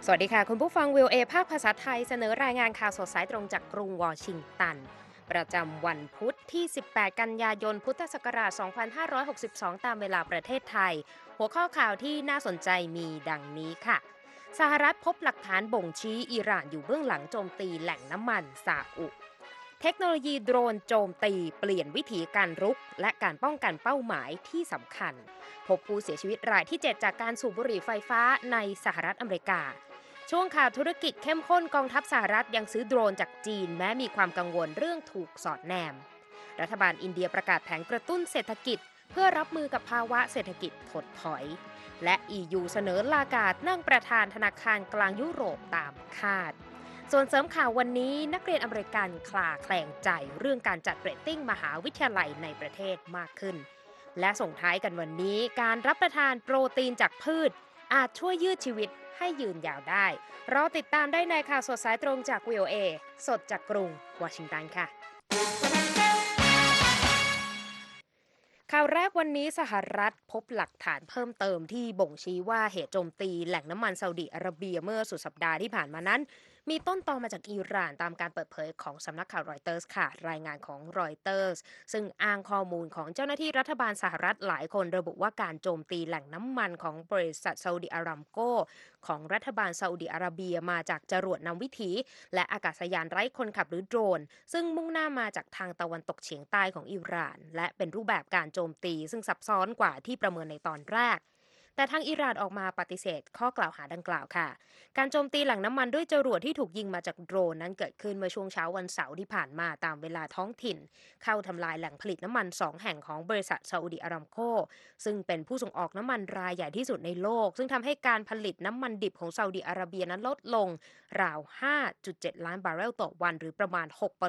สวัสดีค่ะคุณผู้ฟังวิวเอภาคภาษาไทยเสนอรายงานข่าวสดสายตรงจากกรุงวอชิงตันประจำวันพุธที่ 18 กันยายน พุทธศักราช 2562 ตามเวลาประเทศไทย หัวข้อข่าวที่น่าสนใจมีดังนี้ค่ะ สหรัฐพบหลักฐานบ่งชี้อิหร่านอยู่เบื้องหลังโจมตีแหล่งน้ำมันซาอุ เทคโนโลยีโดรนโจมตีเปลี่ยนวิถีการรุกและการป้องกันเป้าหมายที่สำคัญพบผู้เสียชีวิตรายที่ 7 จากการสูบบุหรี่ไฟฟ้าในสหรัฐอเมริกาช่วงข่าวธุรกิจเข้มข้นกองทัพสหรัฐยังซื้อโดรนจากจีนแม้มีความกังวลเรื่องถูกสอดแนมรัฐบาลอินเดียประกาศแผนกระตุ้นเศรษฐกิจเพื่อรับมือกับภาวะเศรษฐกิจถดถอยและ EU เสนอลากาศนั่งประธานธนาคารกลางยุโรปตามคาดส่วนเสริมข่าววันนี้นักเรียนอเมริกันคลาแคลงใจเรื่องการจัดเรตติ้งมหาวิทยาลัยในประเทศมากขึ้นและส่งท้ายกันวันนี้การรับประทานโปรตีนจากพืชอาจช่วยยืดชีวิตให้ยืนยาวได้รอติดตามได้ในข่าวสดสายตรงจาก VOA สดจากกรุงวอชิงตันค่ะข่าวแรกวันนี้สหรัฐพบหลักฐานเพิ่มเติมที่บ่งชี้ว่าเหตุโจมตีแหล่งน้ำมันซาอุดิอาระเบียเมื่อสุดสัปดาห์ที่ผ่านมานั้นมีต้นตอมาจากอิหร่านตามการเปิดเผยของสำนักข่าวรอยเตอร์สค่ะรายงานของรอยเตอร์สซึ่งอ้างข้อมูลของเจ้าหน้าที่รัฐบาลสหรัฐหลายคนระบุว่าการโจมตีแหล่งน้ำมันของบริษัทซาอุดิอารามโกของรัฐบาลซาอุดิอาระเบียมาจากจรวดนำวิถีและอากาศยานไร้คนขับหรือโดรนซึ่งมุ่งหน้ามาจากทางตะวันตกเฉียงใต้ของอิหร่านและเป็นรูปแบบการโจมตีซึ่งซับซ้อนกว่าที่ประเมินในตอนแรกแต่ทางอิหร่านออกมาปฏิเสธข้อกล่าวหาดังกล่าวค่ะการโจมตีแหล่งน้ำมันด้วยจรวดที่ถูกยิงมาจากโดรนนั้นเกิดขึ้นเมื่อช่วงเช้าวันเสาร์ที่ผ่านมาตามเวลาท้องถิ่นเข้าทำลายแหล่งผลิตน้ำมัน2แห่งของบริษัทซาอุดิอารามโกซึ่งเป็นผู้ส่งออกน้ำมันรายใหญ่ที่สุดในโลกซึ่งทำให้การผลิตน้ำมันดิบของซาอุดิอาระเบียนั้นลดลงราว 5.7 ล้านบาร์เรลต่อวันหรือประมาณ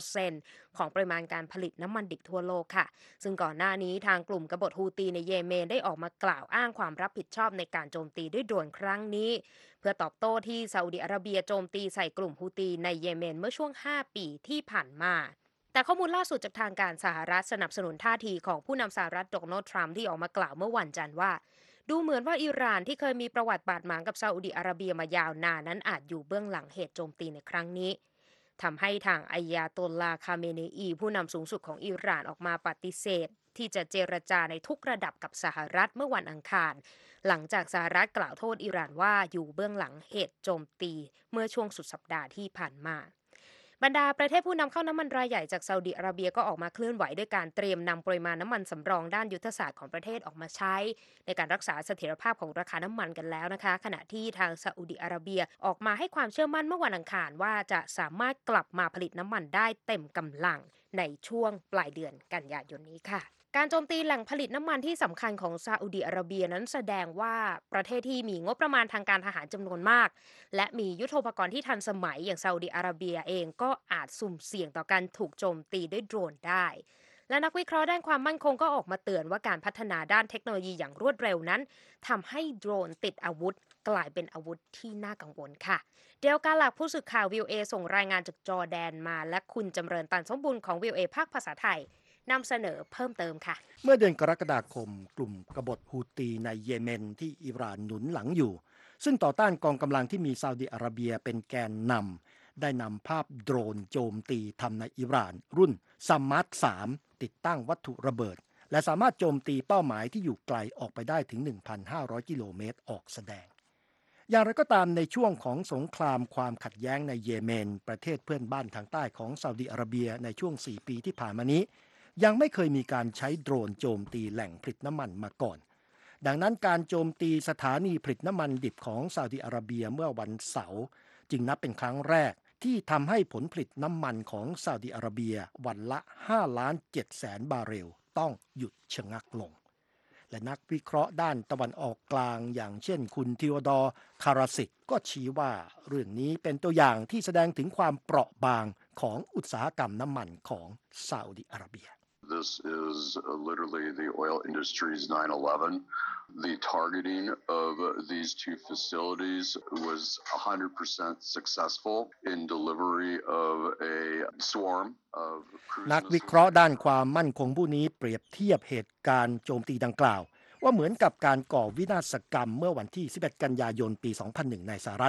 6% ของปริมาณการผลิตน้ำมันดิบทั่วโลกค่ะซึ่งก่อนหน้านี้ทางกลุ่มกบฏฮูตีในเยเมนได้ออกมากล่าวอ้างความรับผิดชอบในการโจมตีด้วยโดรนครั้งนี้เพื่อตอบโต้ที่ซาอุดิอาระเบียโจมตีใส่กลุ่มฮูตีในเยเมนเมื่อช่วง 5 ปีที่ผ่านมาแต่ข้อมูลล่าสุดจากทางการสหรัฐสนับสนุนท่าทีของผู้นำสหรัฐโดนัลด์ทรัมป์ที่ออกมากล่าวเมื่อวันจันทร์ว่าดูเหมือนว่าอิหร่านที่เคยมีประวัติบาดหมางกับซาอุดิอาระเบียมายาวนานนั้นอาจอยู่เบื้องหลังเหตุโจมตีในครั้งนี้ทำให้ทางอายาโตลลาห์คาเมเนอีผู้นำสูงสุดของอิหร่านออกมาปฏิเสธที่จะเจรจาในทุกระดับกับสหรัฐเมื่อวันอังคารหลังจากสหรัฐกล่าวโทษอิหร่านว่าอยู่เบื้องหลังเหตุโจมตีเมื่อช่วงสุดสัปดาห์ที่ผ่านมาบรรดาประเทศผู้นำเข้าน้ำมันรายใหญ่จากซาอุดิอาระเบียก็ออกมาเคลื่อนไหวด้วยการเตรียมนำปริมาณน้ำมันสำรองด้านยุทธศาสตร์ของประเทศออกมาใช้ในการรักษาเสถียรภาพของราคาน้ำมันกันแล้วนะคะขณะที่ทางซาอุดิอาระเบียออกมาให้ความเชื่อมั่นเมื่อวันอังคารว่าจะสามารถกลับมาผลิตน้ำมันได้เต็มกำลังในช่วงปลายเดือนกันยายนนี้ค่ะการโจมตีแหล่งผลิตน้ำมันที่สำคัญของซาอุดิอาระเบียนั้นแสดงว่าประเทศที่มีงบประมาณทางการทหารจำนวนมากและมียุทโธปกรณ์ที่ทันสมัยอย่างซาอุดิอาระเบียเองก็อาจสุ่มเสี่ยงต่อการถูกโจมตีด้วยโดรนได้และนักวิเคราะห์ด้านความมั่นคงก็ออกมาเตือนว่าการพัฒนาด้านเทคโนโลยีอย่างรวดเร็วนั้นทำให้โดรนติดอาวุธกลายเป็นอาวุธที่น่ากังวลค่ะเดลกาหลักผู้สื่อข่าววิวเอส่งรายงานจากจอร์แดนมาและคุณจำเริญตันสมบูรณ์ของวิวเอภาคภาษาไทยนำเสนอเพิ่มเติมค่ะเมื่อเดือนกรกฎาคมกลุ่มกบฏฮูตีในเยเมนที่อิหร่านหนุนหลังอยู่ซึ่งต่อต้านกองกำลังที่มีซาอุดิอาระเบียเป็นแกนนำได้นำภาพโดรนโจมตีทำในอิหร่านรุ่นซัมมัต3ติดตั้งวัตถุระเบิดและสามารถโจมตีเป้าหมายที่อยู่ไกลออกไปได้ถึง 1,500 กิโลเมตรออกแสดงอย่างไรก็ตามในช่วงของสงครามความขัดแย้งในเยเมนประเทศเพื่อนบ้านทางใต้ของซาอุดิอาระเบียในช่วง 4 ปีที่ผ่านมานี้ยังไม่เคยมีการใช้โดรนโจมตีแหล่งผลิตน้ำมันมาก่อนดังนั้นการโจมตีสถานีผลิตน้ำมันดิบของซาอุดิอาระเบียเมื่อวันเสาร์จึงนับเป็นครั้งแรกที่ทำให้ผลผลิตน้ำมันของซาอุดิอาระเบียวันละ5,700,000 บาร์เรลต้องหยุดชะงักลงและนักวิเคราะห์ด้านตะวันออกกลางอย่างเช่นคุณทิโอดอร์คาราสิกก็ชี้ว่าเรื่องนี้เป็นตัวอย่างที่แสดงถึงความเปราะบางของอุตสาหกรรมน้ำมันของซาอุดิอาระเบีย This is literally the oil industry's 9/11. The targeting of these two facilities was 100% successful in delivery of a swarm of cruise นักวิเคราะห์ด้านความมั่นคงผู้นี้เปรียบเทียบเหตุการณ์โจมตีดังกล่าวว่าเหมือนกับการก่อวินาศกรรมเมื่อวันที่ 11 กันยายน ปี 2001 ในสหรัฐ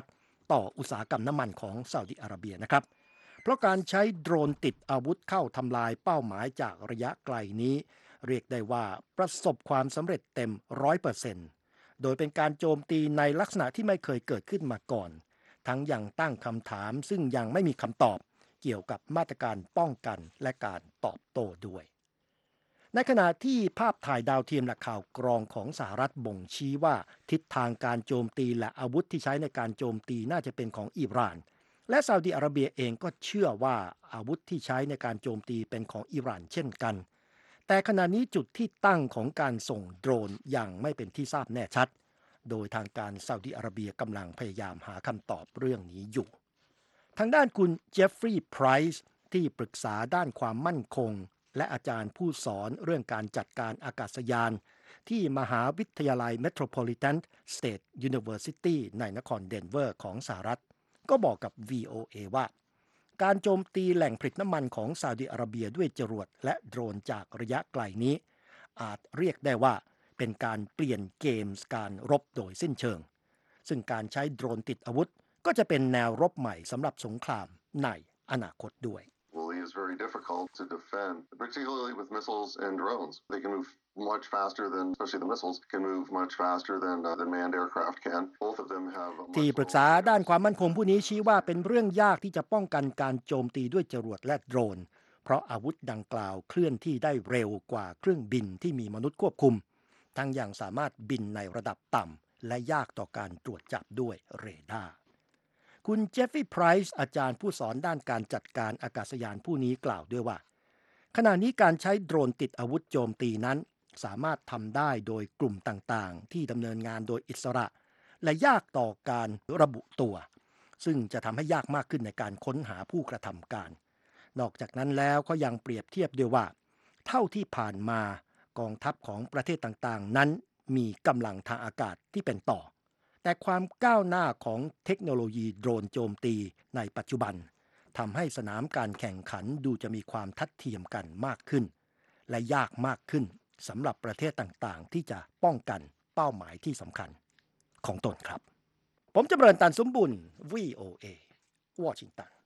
ต่ออุตสาหกรรมน้ำมันของซาอุดิอาระเบียนะครับเพราะการใช้โดรนติดอาวุธเข้าทำลายเป้าหมายจากระยะไกลนี้เรียกได้ว่าประสบความสำเร็จเต็ม 100%โดยเป็นการโจมตีในลักษณะที่ไม่เคยเกิดขึ้นมาก่อนทั้งยังตั้งคำถามซึ่งยังไม่มีคำตอบเกี่ยวกับมาตรการป้องกันและการตอบโต้ด้วยในขณะที่ภาพถ่ายดาวเทียมและข่าวกรองของสหรัฐบ่งชี้ว่าทิศทางการโจมตีและอาวุธที่ใช้ในการโจมตีน่าจะเป็นของอิหร่านและซาอุดิอาระเบียเองก็เชื่อว่าอาวุธที่ใช้ในการโจมตีเป็นของอิหร่านเช่นกันแต่ขณะนี้จุดที่ตั้งของการส่งโดรนยังไม่เป็นที่ทราบแน่ชัดโดยทางการซาอุดิอาระเบียกำลังพยายามหาคำตอบเรื่องนี้อยู่ทางด้านคุณเจฟฟรีย์ไพรส์ที่ปรึกษาด้านความมั่นคงและอาจารย์ผู้สอนเรื่องการจัดการอากาศยานที่มหาวิทยาลัย Metropolitan State University ในนครเดนเวอร์ของสหรัฐก็บอกกับ VOA ว่าการโจมตีแหล่งผลิตน้ำมันของซาอุดิอาระเบียด้วยจรวดและโดรนจากระยะไกลนี้อาจเรียกได้ว่าเป็นการเปลี่ยนเกมการรบโดยสิ้นเชิงซึ่งการใช้โดรนติดอาวุธก็จะเป็นแนวรบใหม่สำหรับสงครามในอนาคตด้วย Is very difficult to defend, particularly with missiles and drones. They can move much faster than, especially the missiles, can move much faster than manned aircraft can. Both of them have. ที่ปรึกษาด้านความมั่นคงผู้นี้ชี้ว่าเป็นเรื่องยากที่จะป้องกันการโจมตีด้วยจรวดและโดรนเพราะอาวุธดังกล่าวเคลื่อนที่ได้เร็วกว่าเครื่องบินที่มีมนุษย์ควบคุมทั้งยังสามารถบินในระดับต่ำและยากต่อการตรวจจับด้วยเรดาร์คุณเจฟฟี่ไพรส์อาจารย์ผู้สอนด้านการจัดการอากาศยานผู้นี้กล่าวด้วยว่าขณะนี้การใช้โดรนติดอาวุธโจมตีนั้นสามารถทำได้โดยกลุ่มต่างๆที่ดำเนินงานโดยอิสระและยากต่อการระบุตัวซึ่งจะทำให้ยากมากขึ้นในการค้นหาผู้กระทำการนอกจากนั้นแล้วก็ยังเปรียบเทียบด้วยว่าเท่าที่ผ่านมากองทัพของประเทศต่างๆนั้นมีกำลังทางอากาศที่เป็นต่อแต่ความก้าวหน้าของเทคโนโลยีโดรนโจมตีในปัจจุบันทำให้สนามการแข่งขันดูจะมีความทัดเทียมกันมากขึ้นและยากมากขึ้นสำหรับประเทศต่างๆที่จะป้องกันเป้าหมายที่สำคัญของตนครับผมจำเริญ ตันสมบุญ VOA วอชิงตัน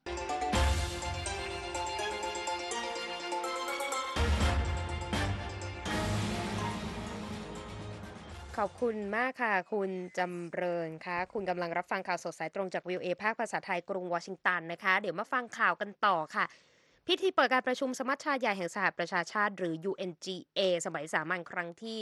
ขอบคุณมากค่ะคุณจำเริญค่ะคุณกำลังรับฟังข่าวสดสายตรงจาก VOA ภาคภาษาไทยกรุงวอชิงตันนะคะเดี๋ยวมาฟังข่าวกันต่อค่ะพิธีเปิดการประชุมสมัชชาใหญ่แห่งสหประชาชาติหรือ UNGA สมัยสามัญครั้งที่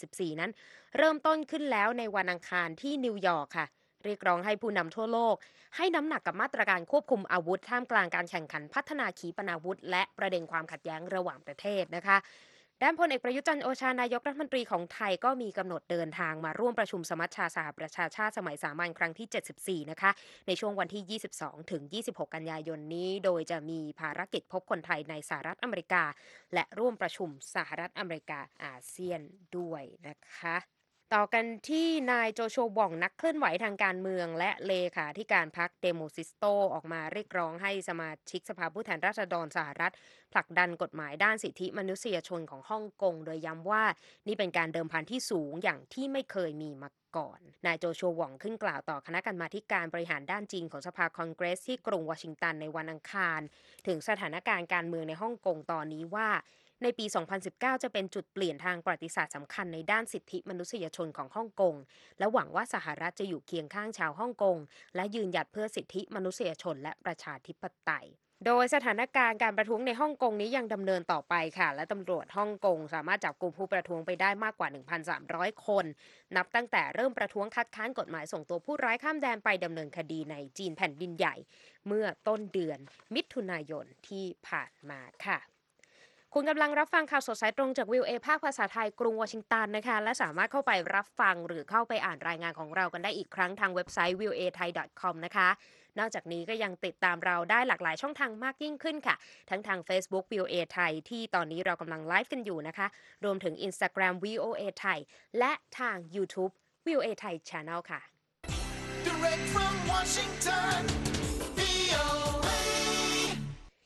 74 นั้นเริ่มต้นขึ้นแล้วในวันอังคารที่นิวยอร์กค่ะเรียกร้องให้ผู้นำทั่วโลกให้น้ำหนักกับมาตรการควบคุมอาวุธท่ามกลางการแข่งขันพัฒนาขีปนาวุธและประเด็นความขัดแย้งระหว่างประเทศนะคะด้านพลเอกประยุทธ์จันทร์โอชานายกรัฐมนตรีของไทยก็มีกำหนดเดินทางมาร่วมประชุมสมัชชาสหประชาชาติสมัยสามัญครั้งที่ 74 นะคะในช่วงวันที่ 22 ถึง 26 กันยายนนี้โดยจะมีภารกิจพบคนไทยในสหรัฐอเมริกาและร่วมประชุมสหรัฐอเมริกาอาเซียนด้วยนะคะต่อกันที่นายโจโฉว่องนักเคลื่อนไหวทางการเมืองและเลขาธิการพรรคเดโมซิสโตออกมาเรียกร้องให้สมาชิกสภาผู้แทนราษฎรสหรัฐผลักดันกฎหมายด้านสิทธิมนุษยชนของฮ่องกงโดยย้ำว่านี่เป็นการเดิมพันที่สูงอย่างที่ไม่เคยมีมาก่อนนายโจโฉว่องขึ้นกล่าวต่อคณะกรรมาธิการบริหารด้านจีนของสภาคองเกรสที่กรุงวอชิงตันในวันอังคารถึงสถานการณ์การเมืองในฮ่องกงตอนนี้ว่าในปี 2019 จะเป็นจุดเปลี่ยนทางประวัติศาสตร์สำคัญในด้านสิทธิมนุษยชนของฮ่องกงและหวังว่าสหรัฐจะอยู่เคียงข้างชาวฮ่องกงและยืนหยัดเพื่อสิทธิมนุษยชนและประชาธิปไตยโดยสถานการณ์การประท้วงในฮ่องกงนี้ยังดำเนินต่อไปค่ะและตำรวจฮ่องกงสามารถจับกุมผู้ประท้วงไปได้มากกว่า 1,300 คนนับตั้งแต่เริ่มประท้วงคัดค้านกฎหมายส่งตัวผู้ร้ายข้ามแดนไปดำเนินคดีในจีนแผ่นดินใหญ่เมื่อต้นเดือนมิถุนายนที่ผ่านมาค่ะคุณกำลังรับฟังข่าวสดสายตรงจาก VOA ภาคภาษาไทยกรุงวอชิงตันนะคะและสามารถเข้าไปรับฟังหรือเข้าไปอ่านรายงานของเรากันได้อีกครั้งทางเว็บไซต์ voathai.com นะคะนอกจากนี้ก็ยังติดตามเราได้หลากหลายช่องทางมากยิ่งขึ้นค่ะทั้งทาง Facebook VOA Thai ที่ตอนนี้เรากำลังไลฟ์กันอยู่นะคะรวมถึง Instagram VOA Thai และทาง YouTube VOA Thai Channel ค่ะ Direct from Washington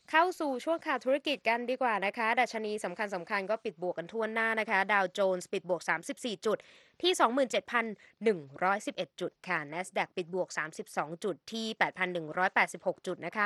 เข้าสู่ช่วงข่าวธุรกิจกันดีกว่านะคะดัชนีสำคัญก็ปิดบวกกันทั่วหน้านะคะดาวโจนส์ปิดบวก34จุดที่ 27,111 จุดค่ะ NASDAQ ปิดบวก32จุดที่ 8,186 จุดนะคะ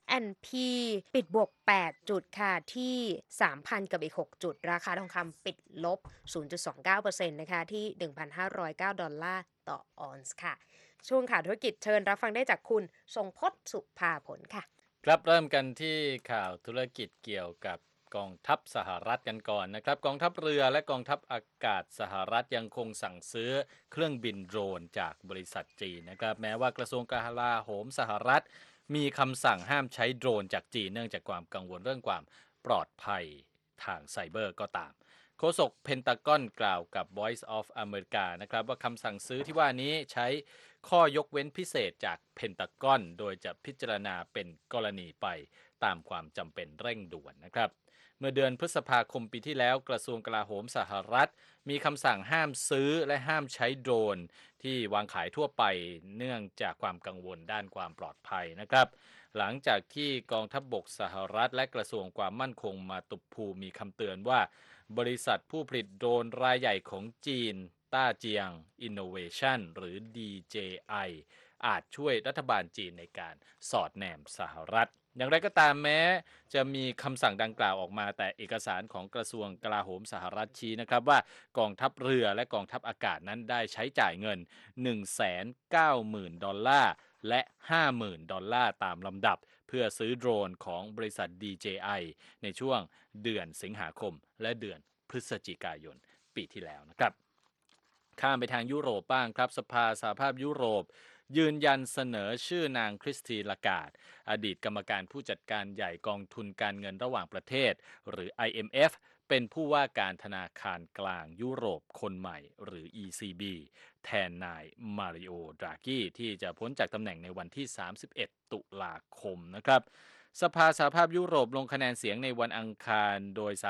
S&P ปิดบวก8จุดค่ะที่ 3,000 กับอีก6จุดราคาทองคำปิดลบ 0.29% นะคะที่ 1,509 ดอลลาร์ต่อออนซ์ค่ะช่วงข่าวธุรกิจเชิญรับฟังได้จากคุณทรงพจน์สุภาผลค่ะครับเริ่มกันที่ข่าวธุรกิจเกี่ยวกับกองทัพสหรัฐกันก่อนนะครับกองทัพเรือและกองทัพอากาศสหรัฐยังคงสั่งซื้อเครื่องบินโดรนจากบริษัทจีนนะครับแม้ว่ากระทรวงกลาโหมสหรัฐมีคำสั่งห้ามใช้โดรนจากจีนเนื่องจากความกังวลเรื่องความปลอดภัยทางไซเบอร์ก็ตามโฆษกเพนตากอนกล่าวกับ Voice of America นะครับว่าคำสั่งซื้อที่ว่านี้ใช้ข้อยกเว้นพิเศษจากเพนตากอนโดยจะพิจารณาเป็นกรณีไปตามความจำเป็นเร่งด่วนนะครับเมื่อเดือนพฤษภาคมปีที่แล้วกระทรวงกลาโหมสหรัฐมีคำสั่งห้ามซื้อและห้ามใช้โดรนที่วางขายทั่วไปเนื่องจากความกังวลด้านความปลอดภัยนะครับหลังจากที่กองทัพบกสหรัฐและกระทรวงความมั่นคงมาตุภูมีคำเตือนว่าบริษัทผู้ผลิตโดรนรายใหญ่ของจีนต้าเจียง Innovation หรือ DJI อาจช่วยรัฐบาลจีนในการสอดแนมสหรัฐอย่างไรก็ตามแม้จะมีคำสั่งดังกล่าวออกมาแต่เอกสารของกระทรวงกลาโหมสหรัฐชี้นะครับว่ากองทัพเรือและกองทัพอากาศนั้นได้ใช้จ่ายเงิน 190,000 ดอลลาร์และ 50,000 ดอลลาร์ตามลำดับเพื่อซื้อโดรนของบริษัท DJI ในช่วงเดือนสิงหาคมและเดือนพฤศจิกายนปีที่แล้วนะครับข้ามไปทางยุโรปบ้างครับสภาสหภาพยุโรปยืนยันเสนอชื่อนางคริสตีลากาดอดีตกรรมการผู้จัดการใหญ่กองทุนการเงินระหว่างประเทศหรือ IMF เป็นผู้ว่าการธนาคารกลางยุโรปคนใหม่หรือ ECB แทนนายมาริโอ ดรากีที่จะพ้นจากตำแหน่งในวันที่ 31 ตุลาคมนะครับสภาสหภาพยุโรปลงคะแนนเสียงในวันอังคารโดย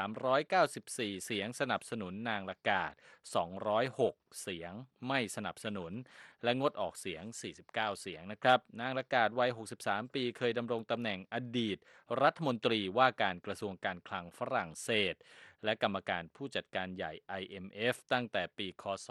394 เสียงสนับสนุนนางลากาด206 เสียงไม่สนับสนุนและงดออกเสียง 49 เสียงนะครับนางลากาดวัย 63 ปีเคยดำรงตำแหน่งอดีตรัฐมนตรีว่าการกระทรวงการคลังฝรั่งเศสและกรรมการผู้จัดการใหญ่ IMF ตั้งแต่ปีคศ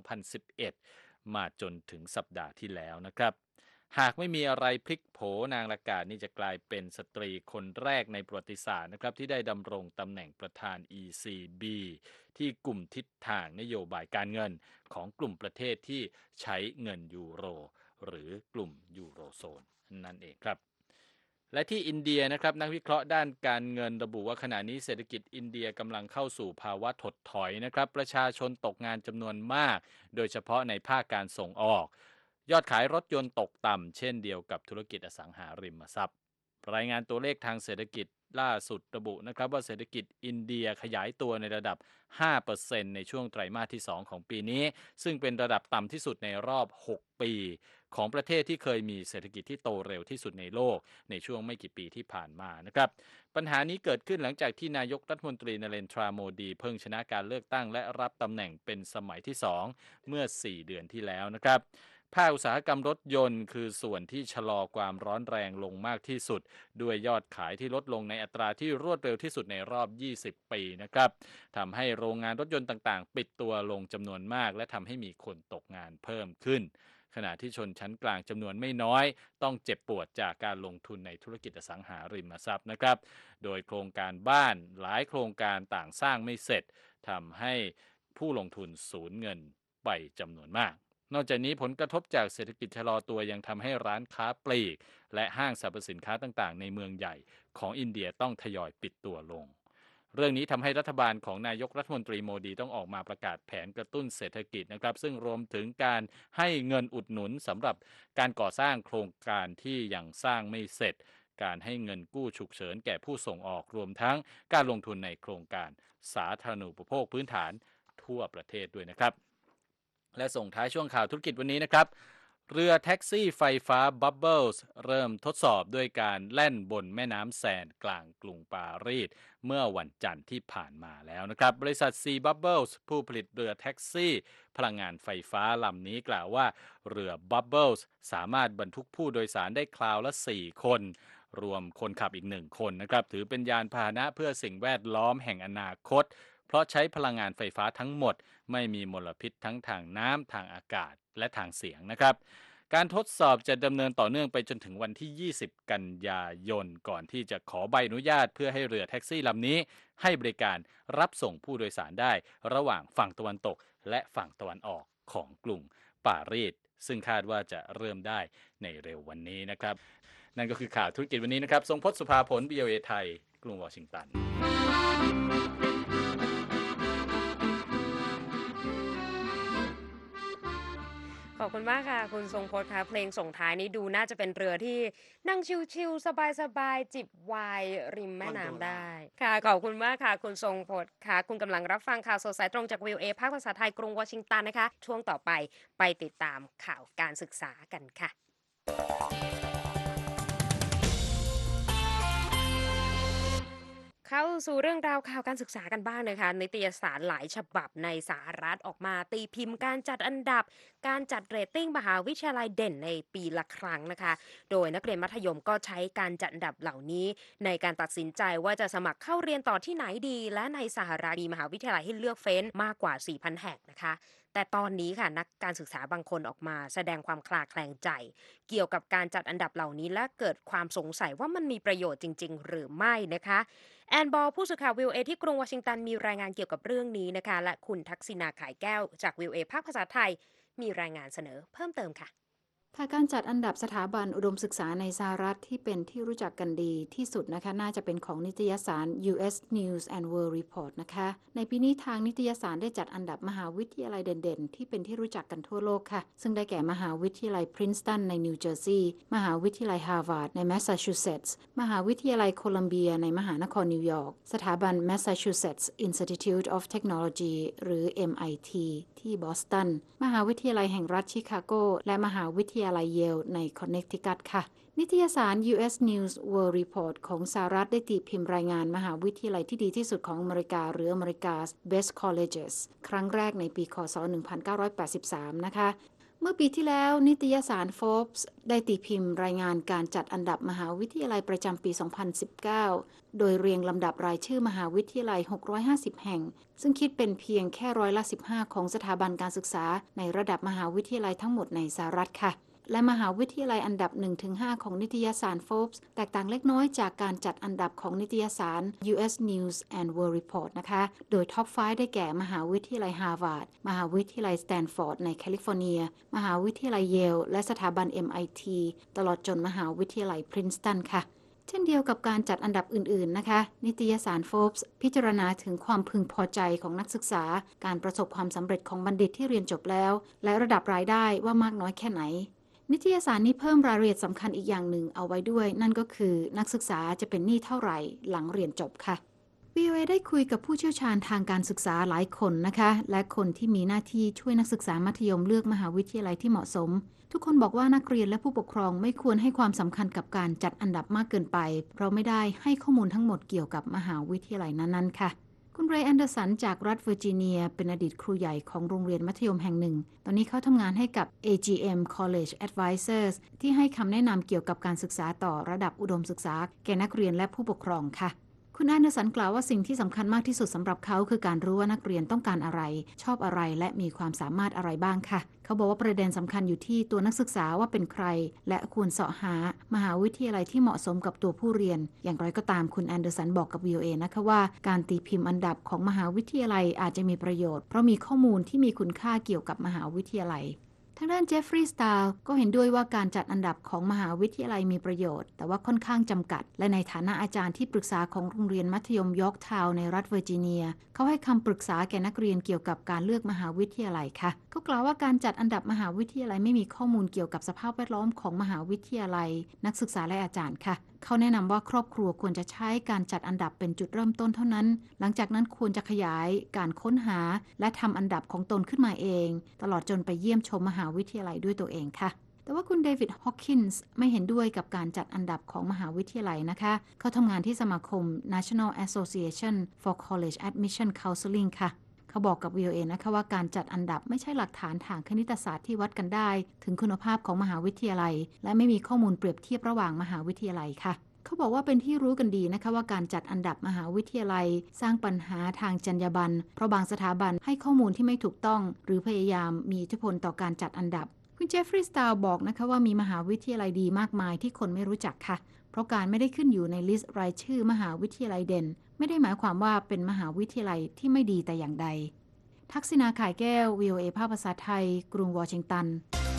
2011 มาจนถึงสัปดาห์ที่แล้วนะครับหากไม่มีอะไรพลิกโผนางลากาดนี่จะกลายเป็นสตรีคนแรกในประวัติศาสตร์นะครับที่ได้ดำรงตำแหน่งประธาน ECB ที่กลุ่มทิศทางนโยบายการเงินของกลุ่มประเทศที่ใช้เงินยูโรหรือกลุ่มยูโรโซนนั่นเองครับและที่อินเดียนะครับนักวิเคราะห์ด้านการเงินระบุว่าขณะนี้เศรษฐกิจอินเดียกำลังเข้าสู่ภาวะถดถอยนะครับประชาชนตกงานจำนวนมากโดยเฉพาะในภาคการส่งออกยอดขายรถยนต์ตกต่ำเช่นเดียวกับธุรกิจอสังหาริมทรัพย์รายงานตัวเลขทางเศรษฐกิจล่าสุดระบุนะครับว่าเศรษฐกิจอินเดียขยายตัวในระดับ 5% ในช่วงไตรมาสที่ 2 ของปีนี้ซึ่งเป็นระดับต่ำที่สุดในรอบ 6 ปีของประเทศที่เคยมีเศรษฐกิจที่โตเร็วที่สุดในโลกในช่วงไม่กี่ปีที่ผ่านมานะครับปัญหานี้เกิดขึ้นหลังจากที่นายกรัฐมนตรีนเรนทราโมดีเพิ่งชนะการเลือกตั้งและรับตำแหน่งเป็นสมัยที่ 2 เมื่อ 4 เดือนที่แล้วนะครับภาคอุตสาหกรรมรถยนต์คือส่วนที่ชะลอความร้อนแรงลงมากที่สุดด้วยยอดขายที่ลดลงในอัตราที่รวดเร็วที่สุดในรอบ 20 ปีนะครับทำให้โรงงานรถยนต์ต่างๆปิดตัวลงจำนวนมากและทำให้มีคนตกงานเพิ่มขึ้นขณะที่ชนชั้นกลางจำนวนไม่น้อยต้องเจ็บปวดจากการลงทุนในธุรกิจอสังหาริมทรัพย์นะครับโดยโครงการบ้านหลายโครงการต่างสร้างไม่เสร็จทำให้ผู้ลงทุนสูญเงินไปจำนวนมากนอกจากนี้ผลกระทบจากเศรษฐกิจชะลอตัวยังทำให้ร้านค้าปลีกและห้างสรรพสินค้าต่างๆในเมืองใหญ่ของอินเดียต้องทยอยปิดตัวลงเรื่องนี้ทำให้รัฐบาลของนายกรัฐมนตรีโมดีต้องออกมาประกาศแผนกระตุ้นเศรษฐกิจนะครับซึ่งรวมถึงการให้เงินอุดหนุนสำหรับการก่อสร้างโครงการที่ยังสร้างไม่เสร็จการให้เงินกู้ฉุกเฉินแก่ผู้ส่งออกรวมทั้งการลงทุนในโครงการสาธารณูปโภคพื้นฐานทั่วประเทศด้วยนะครับและส่งท้ายช่วงข่าวธุรกิจวันนี้นะครับเรือแท็กซี่ไฟฟ้า Bubbles เริ่มทดสอบด้วยการแล่นบนแม่น้ำแซนกลางกรุงปารีสเมื่อวันจันทร์ที่ผ่านมาแล้วนะครับบริษัท Sea Bubbles ผู้ผลิตเรือแท็กซี่พลังงานไฟฟ้าลำนี้กล่าวว่าเรือ Bubbles สามารถบรรทุกผู้โดยสารได้คราวละ 4 คนรวมคนขับอีก1คนนะครับถือเป็นยานพาหนะเพื่อสิ่งแวดล้อมแห่งอนาคตเพราะใช้พลังงานไฟฟ้าทั้งหมดไม่มีมลพิษทั้งทางน้ำทางอากาศและทางเสียงนะครับการทดสอบจะดำเนินต่อเนื่องไปจนถึงวันที่20กันยายนก่อนที่จะขอใบอนุญาตเพื่อให้เรือแท็กซี่ลำนี้ให้บริการรับส่งผู้โดยสารได้ระหว่างฝั่งตะวันตกและฝั่งตะวันออกของกรุงปารีสซึ่งคาดว่าจะเริ่มได้ในเร็ววันนี้นะครับนั่นก็คือข่าวธุรกิจวันนี้นะครับทรงพจน์สุภาผล VOA ไทยกรุงวอชิงตันขอบคุณมากค่ะคุณทรงพจน์ค่ะเพลงส่งท้ายนี้ดูน่าจะเป็นเรือที่นั่งชิลๆสบายๆจิบไวน์ริมแม่น้ำได้ค่ะขอบคุณมากค่ะคุณทรงพจน์ค่ะคุณกำลังรับฟังข่าวสดสายตรงจาก VOA ภาคภาษาไทยกรุงวอชิงตันนะคะช่วงต่อไปติดตามข่าวการศึกษากันค่ะเข้าสู่เรื่องราวข่าวการศึกษากันบ้างนะคะนิตยสารหลายฉบับในสหรัฐออกมาตีพิมพ์การจัดอันดับการจัดเรตติ้งมหาวิทยาลัยเด่นในปีละครั้งนะคะโดยนักเรียนมัธยมก็ใช้การจัดอันดับเหล่านี้ในการตัดสินใจว่าจะสมัครเข้าเรียนต่อที่ไหนดีและในสหรัฐมีมหาวิทยาลัยให้เลือกเฟ้นมากกว่า 4,000 แห่งนะคะแต่ตอนนี้ค่ะนักการศึกษาบางคนออกมาแสดงความคลาแคลงใจเกี่ยวกับการจัดอันดับเหล่านี้และเกิดความสงสัยว่ามันมีประโยชน์จริงๆหรือไม่นะคะแอนบอลผู้สื่อข่าว VOA ที่กรุงวอชิงตันมีรายงานเกี่ยวกับเรื่องนี้นะคะและคุณทักษิณาขายแก้วจาก VOA ภาคภาษาไทยมีรายงานเสนอเพิ่มเติมค่ะการจัดอันดับสถาบันอุดมศึกษาในสหรัฐที่เป็นที่รู้จักกันดีที่สุดนะคะน่าจะเป็นของนิตยสาร U.S. News and World Report นะคะในปีนี้ทางนิตยสารได้จัดอันดับมหาวิทยาลัยเด่นๆที่เป็นที่รู้จักกันทั่วโลกค่ะซึ่งได้แก่มหาวิทยาลัย Princeton ในนิวเจอร์ซีย์มหาวิทยาลัย Harvard ใน Massachusetts มหาวิทยาลัยโคลัมเบียในมหานครนิวยอร์กสถาบัน Massachusetts Institute of Technology หรือ MIT ที่บอสตันมหาวิทยาลัยแห่งรัฐชิคาโกและมหาวิทยาลัยเยลในคอนเนคทิคัตค่ะนิตยสาร U.S. News World Report ของสหรัฐได้ตีพิมพ์รายงานมหาวิทยาลัยที่ดีที่สุดของอเมริกาหรือ America's Best Colleges ครั้งแรกในปีคศ 1983 นะคะเมื่อปีที่แล้วนิตยสาร Forbes ได้ตีพิมพ์รายงานการจัดอันดับมหาวิทยาลัยประจำปี 2019 โดยเรียงลำดับรายชื่อมหาวิทยาลัย 650 แห่งซึ่งคิดเป็นเพียงแค่15%ของสถาบันการศึกษาในระดับมหาวิทยาลัยทั้งหมดในสหรัฐค่ะและมหาวิทยาลัยอันดับ 1-5 ของนิตยสาร Forbes แตกต่างเล็กน้อยจากการจัดอันดับของนิตยสาร U.S. News and World Report นะคะโดยท็อป 5 ได้แก่มหาวิทยาลัย Harvard มหาวิทยาลัย Stanford ในแคลิฟอร์เนียมหาวิทยาลัย Yale และสถาบัน MIT ตลอดจนมหาวิทยาลัย Princeton ค่ะเช่นเดียวกับการจัดอันดับอื่นๆนะคะนิตยสาร Forbes พิจารณาถึงความพึงพอใจของนักศึกษาการประสบความสำเร็จของบัณฑิตที่เรียนจบแล้วและระดับรายได้ว่ามากน้อยแค่ไหนนิตยสารนี้เพิ่มรายละเอียดสำคัญอีกอย่างหนึ่งเอาไว้ด้วยนั่นก็คือนักศึกษาจะเป็นหนี้เท่าไหร่หลังเรียนจบค่ะ VOA ได้คุยกับผู้เชี่ยวชาญทางการศึกษาหลายคนนะคะและคนที่มีหน้าที่ช่วยนักศึกษามัธยมเลือกมหาวิทยาลัยที่เหมาะสมทุกคนบอกว่านักเรียนและผู้ปกครองไม่ควรให้ความสำคัญกับการจัดอันดับมากเกินไปเพราะไม่ได้ให้ข้อมูลทั้งหมดเกี่ยวกับมหาวิทยาลัยนั้นๆค่ะคุณเรย์แอนเดอร์สันจากรัฐเวอร์จิเนียเป็นอดีตครูใหญ่ของโรงเรียนมัธยมแห่งหนึ่งตอนนี้เขาทำงานให้กับ AGM College Advisors ที่ให้คำแนะนำเกี่ยวกับการศึกษาต่อระดับอุดมศึกษาแก่นักเรียนและผู้ปกครองค่ะคุณแอนเดอร์สันกล่าวว่าสิ่งที่สำคัญมากที่สุดสำหรับเขาคือการรู้ว่านักเรียนต้องการอะไรชอบอะไรและมีความสามารถอะไรบ้างค่ะเขาบอกว่าประเด็นสำคัญอยู่ที่ตัวนักศึกษาว่าเป็นใครและควรเสาะหามหาวิทยาลัยที่เหมาะสมกับตัวผู้เรียนอย่างไรก็ตามคุณแอนเดอร์สันบอกกับ VOA นะคะว่าการตีพิมพ์อันดับของมหาวิทยาลัยอาจจะมีประโยชน์เพราะมีข้อมูลที่มีคุณค่าเกี่ยวกับมหาวิทยาลัยทางด้านเจฟฟรีย์ สตาร์ก็เห็นด้วยว่าการจัดอันดับของมหาวิทยาลัยมีประโยชน์แต่ว่าค่อนข้างจำกัดและในฐานะอาจารย์ที่ปรึกษาของโรงเรียนมัธยมยอร์กทาวน์ในรัฐเวอร์จิเนียเขาให้คำปรึกษาแก่นักเรียนเกี่ยวกับการเลือกมหาวิทยาลัยค่ะเขากล่าวว่าการจัดอันดับมหาวิทยาลัยไม่มีข้อมูลเกี่ยวกับสภาพแวดล้อมของมหาวิทยาลัยนักศึกษาและอาจารย์ค่ะเขาแนะนำว่าครอบครัวควรจะใช้การจัดอันดับเป็นจุดเริ่มต้นเท่านั้นหลังจากนั้นควรจะขยายการค้นหาและทำอันดับของตนขึ้นมาเองตลอดจนไปเยี่ยมชมมหาวิทยาลัยด้วยตัวเองค่ะแต่ว่าคุณเดวิดฮอคกินส์ไม่เห็นด้วยกับการจัดอันดับของมหาวิทยาลัยนะคะเขาทำงานที่สมาคม National Association for College Admission Counseling ค่ะเขาบอกกับ VOA นะคะว่าการจัดอันดับไม่ใช่หลักฐานทางคณิตศาสตร์ที่วัดกันได้ถึงคุณภาพของมหาวิทยาลัยและไม่มีข้อมูลเปรียบเทียบระหว่างมหาวิทยาลัยค่ะเขาบอกว่าเป็นที่รู้กันดีนะคะว่าการจัดอันดับมหาวิทยาลัยสร้างปัญหาทางจรรยาบรรณเพราะบางสถาบันให้ข้อมูลที่ไม่ถูกต้องหรือพยายามมีอิทธิพลต่อการจัดอันดับคุณเจฟฟรีย์ สตาลบอกนะคะว่ามีมหาวิทยาลัยดีมากมายที่คนไม่รู้จักค่ะเพราะการไม่ได้ขึ้นอยู่ในลิสต์รายชื่อมหาวิทยาลัยเด่นไม่ได้หมายความว่าเป็นมหาวิทยาลัยที่ไม่ดีแต่อย่างใดทักษิณา ข่ายแก้ว VOA ภาคภาษาไทยกรุงวอชิงตัน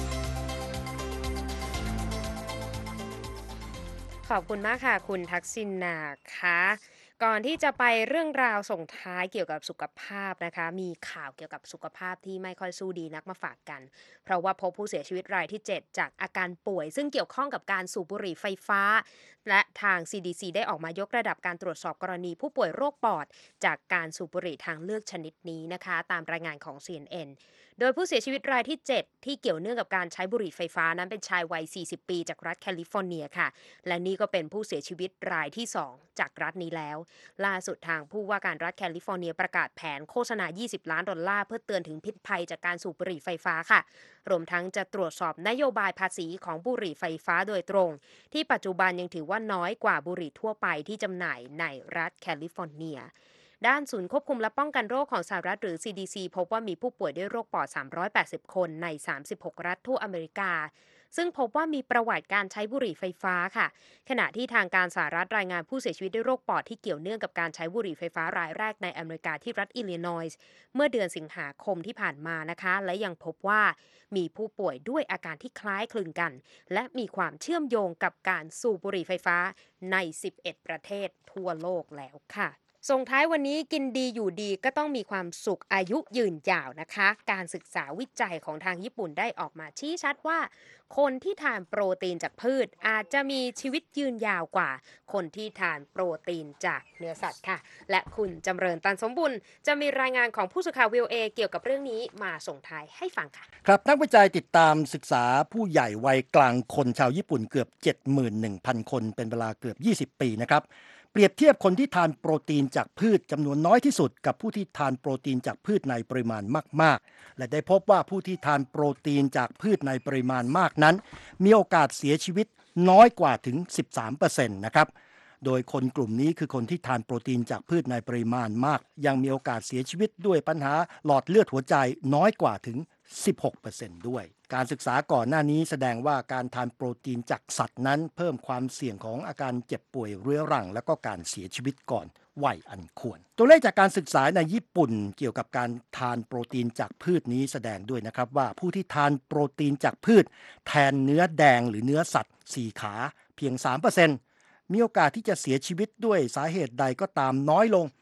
ขอบคุณมากค่ะคุณทักษิณาค่ะก่อนที่จะไปเรื่องราวส่งท้ายเกี่ยวกับสุขภาพนะคะมีข่าวเกี่ยวกับสุขภาพที่ไม่ค่อยสู้ดีนักมาฝากกันเพราะว่าพบผู้เสียชีวิตรายที่ 7 จากอาการป่วยซึ่งเกี่ยวข้องกับการสูบบุหรี่ไฟฟ้าและทาง CDC ได้ออกมายกระดับการตรวจสอบกรณีผู้ป่วยโรคปอดจากการสูบบุหรี่ทางเลือกชนิดนี้นะคะตามรายงานของ CNNโดยผู้เสียชีวิตรายที่ 7 ที่เกี่ยวเนื่องกับการใช้บุหรี่ไฟฟ้านั้นเป็นชายวัย 40 ปีจากรัฐแคลิฟอร์เนียค่ะและนี่ก็เป็นผู้เสียชีวิตรายที่ 2 จากรัฐนี้แล้วล่าสุดทางผู้ว่าการรัฐแคลิฟอร์เนียประกาศแผนโฆษณา$20 ล้านเพื่อเตือนถึงพิษภัยจากการสูบบุหรี่ไฟฟ้าค่ะรวมทั้งจะตรวจสอบนโยบายภาษีของบุหรี่ไฟฟ้าโดยตรงที่ปัจจุบันยังถือว่าน้อยกว่าบุหรี่ทั่วไปที่จำหน่ายในรัฐแคลิฟอร์เนียด้านศูนย์ควบคุมและป้องกันโรคของสหรัฐหรือ CDC พบว่ามีผู้ป่วยด้วยโรคปอด380 คนใน36รัฐทั่วอเมริกาซึ่งพบว่ามีประวัติการใช้บุหรี่ไฟฟ้าค่ะขณะที่ทางการสหรัฐรายงานผู้เสียชีวิตด้วยโรคปอดที่เกี่ยวเนื่องกับการใช้บุหรี่ไฟฟ้ารายแรกในอเมริกาที่รัฐอิลลินอยส์เมื่อเดือนสิงหาคมที่ผ่านมานะคะและยังพบว่ามีผู้ป่วยด้วยอาการที่คล้ายคลึงกันและมีความเชื่อมโยงกับการสูบบุหรี่ไฟฟ้าใน11ประเทศทั่วโลกแล้วค่ะส่งท้ายวันนี้กินดีอยู่ดีก็ต้องมีความสุขอายุยืนยาวนะคะการศึกษาวิจัยของทางญี่ปุ่นได้ออกมาชี้ชัดว่าคนที่ทานโปรตีนจากพืชอาจจะมีชีวิตยืนยาวกว่าคนที่ทานโปรตีนจากเนื้อสัตว์ค่ะและคุณจำเริญตันสมบุญจะมีรายงานของผู้สื่อข่าว VOA เกี่ยวกับเรื่องนี้มาส่งท้ายให้ฟังค่ะครับนักวิจัยติดตามศึกษาผู้ใหญ่วัยกลางคนชาวญี่ปุ่นเกือบ 71,000 คนเป็นเวลาเกือบ20 ปีนะครับเปรียบเทียบคนที่ทานโปรตีนจากพืชจำนวนน้อยที่สุดกับผู้ที่ทานโปรตีนจากพืชในปริมาณมากๆและได้พบว่าผู้ที่ทานโปรตีนจากพืชในปริมาณมากนั้นมีโอกาสเสียชีวิตน้อยกว่าถึง 13% นะครับโดยคนกลุ่มนี้คือคนที่ทานโปรตีนจากพืชในปริมาณมากยังมีโอกาสเสียชีวิตด้วยปัญหาหลอดเลือดหัวใจน้อยกว่าถึง 16% ด้วยการศึกษาก่อนหน้านี้แสดงว่าการทานโปรตีนจากสัตว์นั้นเพิ่มความเสี่ยงของอาการเจ็บป่วยเรื้อรังและก็การเสียชีวิตก่อนวัยอันควรตัวเลขจากการศึกษาในญี่ปุ่นเกี่ยวกับการทานโปรตีนจากพืชนี้แสดงด้วยนะครับว่าผู้ที่ทานโปรตีนจากพืชแทนเนื้อแดงหรือเนื้อสัตว์4ขาเพียง 3%มีโอกาสที่จะเสียชีวิตด้วยสาเหตุใดก็ตามน้อยลง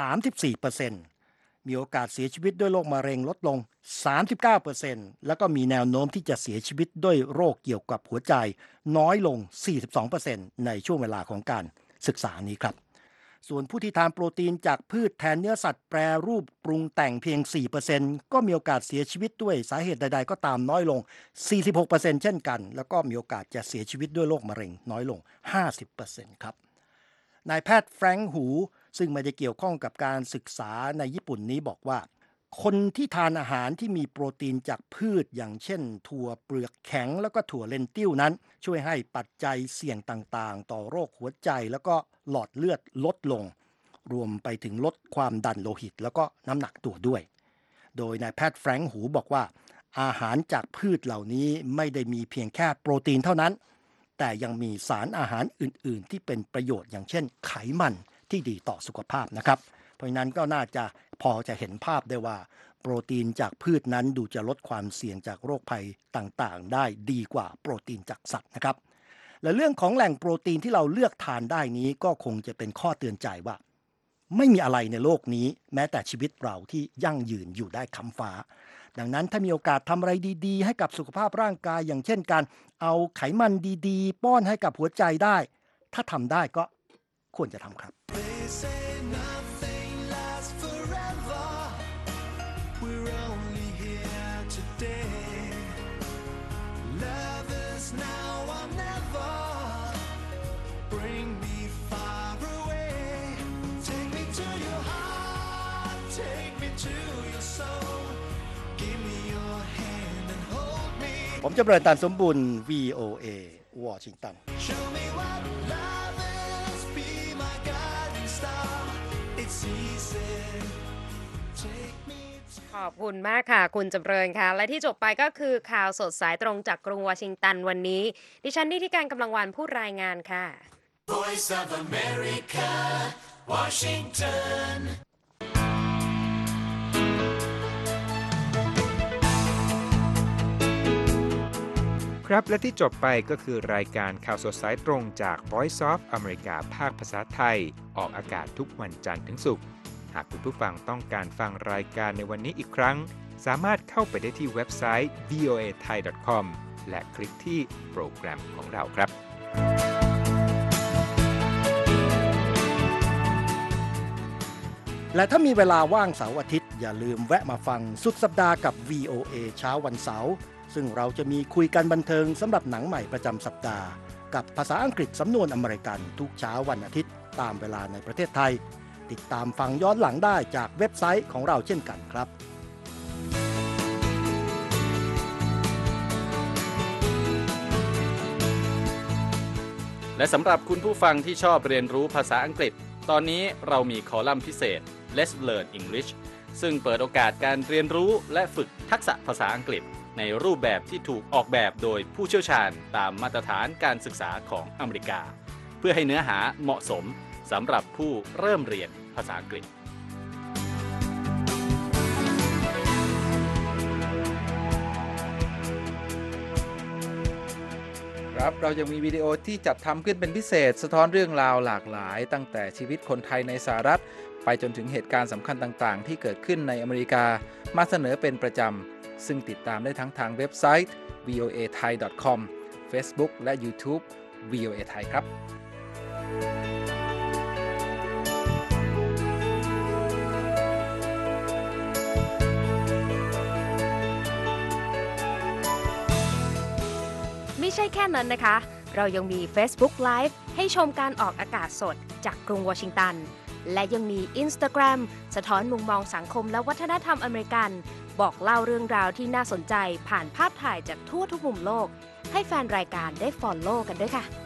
34%มีโอกาสเสียชีวิตด้วยโรคมะเร็งลดลง 39% แล้วก็มีแนวโน้มที่จะเสียชีวิตด้วยโรคเกี่ยวกับหัวใจน้อยลง 42% ในช่วงเวลาของการศึกษานี้ครับส่วนผู้ที่ทานโปรตีนจากพืชแทนเนื้อสัตว์แปรรูปปรุงแต่งเพียง 4% ก็มีโอกาสเสียชีวิตด้วยสาเหตุใดๆก็ตามน้อยลง 46% เช่นกันแล้วก็มีโอกาสจะเสียชีวิตด้วยโรคมะเร็งน้อยลง 50% ครับนายแพทย์แฟรงค์หูซึ่งไม่ได้เกี่ยวข้องกับการศึกษาในญี่ปุ่นนี้บอกว่าคนที่ทานอาหารที่มีโปรตีนจากพืชอย่างเช่นถั่วเปลือกแข็งแล้วก็ถั่วเลนติ้วนั้นช่วยให้ปัจจัยเสี่ยงต่างๆต่อโรคหัวใจแล้วก็หลอดเลือดลดลงรวมไปถึงลดความดันโลหิตแล้วก็น้ำหนักตัวด้วยโดยนายแพทย์แฟรงค์หูบอกว่าอาหารจากพืชเหล่านี้ไม่ได้มีเพียงแค่โปรตีนเท่านั้นแต่ยังมีสารอาหารอื่นๆที่เป็นประโยชน์อย่างเช่นไขมันที่ดีต่อสุขภาพนะครับเพราะนั้นก็น่าจะพอจะเห็นภาพได้ว่าโปรตีนจากพืชนั้นดูจะลดความเสี่ยงจากโรคภัยต่างๆได้ดีกว่าโปรตีนจากสัตว์นะครับและเรื่องของแหล่งโปรตีนที่เราเลือกทานได้นี้ก็คงจะเป็นข้อเตือนใจว่าไม่มีอะไรในโลกนี้แม้แต่ชีวิตเราที่ยั่งยืนอยู่ได้ค้ำฟ้าดังนั้นถ้ามีโอกาสทำอะไรดีๆให้กับสุขภาพร่างกายอย่างเช่นการเอาไขมันดีๆป้อนให้กับหัวใจได้ถ้าทำได้ก็ควรจะทำครับผมจำเริญตันสมบุญ VOA วอชิงตันขอบคุณมากค่ะคุณจำเริญค่ะและที่จบไปก็คือข่าวสดสายตรงจากกรุงวอชิงตันวันนี้ดิฉันนิติการกำลังวันผู้รายงานค่ะ Voice of America, Washington. ครับและที่จบไปก็คือรายการข่าวสดสายตรงจาก Voice of America ภาคภาษาไทยออกอากาศทุกวันจันทร์ถึงศุกร์หากคุณผู้ฟังต้องการฟังรายการในวันนี้อีกครั้งสามารถเข้าไปได้ที่เว็บไซต์ voathai.com และคลิกที่โปรแกรมของเราครับและถ้ามีเวลาว่างเสาร์อาทิตย์อย่าลืมแวะมาฟังสุดสัปดาห์กับ VOA เช้าวันเสาร์ซึ่งเราจะมีคุยกันบันเทิงสำหรับหนังใหม่ประจำสัปดาห์กับภาษาอังกฤษสำนวนอเมริกันทุกเช้าวันอาทิตย์ตามเวลาในประเทศไทยติดตามฟังย้อนหลังได้จากเว็บไซต์ของเราเช่นกันครับและสำหรับคุณผู้ฟังที่ชอบเรียนรู้ภาษาอังกฤษตอนนี้เรามีคอลัมน์พิเศษ Let's Learn English ซึ่งเปิดโอกาสการเรียนรู้และฝึกทักษะภาษาอังกฤษในรูปแบบที่ถูกออกแบบโดยผู้เชี่ยวชาญตามมาตรฐานการศึกษาของอเมริกาเพื่อให้เนื้อหาเหมาะสมสำหรับผู้เริ่มเรียนภาษาอังกฤษครับเรายังมีวิดีโอที่จัดทำขึ้นเป็นพิเศษสะท้อนเรื่องราวหลากหลายตั้งแต่ชีวิตคนไทยในสหรัฐไปจนถึงเหตุการณ์สำคัญต่างๆที่เกิดขึ้นในอเมริกามาเสนอเป็นประจำซึ่งติดตามได้ทั้งทางเว็บไซต์ voathai.com Facebook และ YouTube VOA Thai ครับไม่ใช่แค่นั้นนะคะเรายังมี Facebook Live ให้ชมการออกอากาศสดจากกรุงวอชิงตันและยังมี Instagram สะท้อนมุมมองสังคมและวัฒนธรรมอเมริกันบอกเล่าเรื่องราวที่น่าสนใจผ่านภาพถ่ายจากทั่วทุกมุมโลกให้แฟนรายการได้ follow กันด้วยค่ะ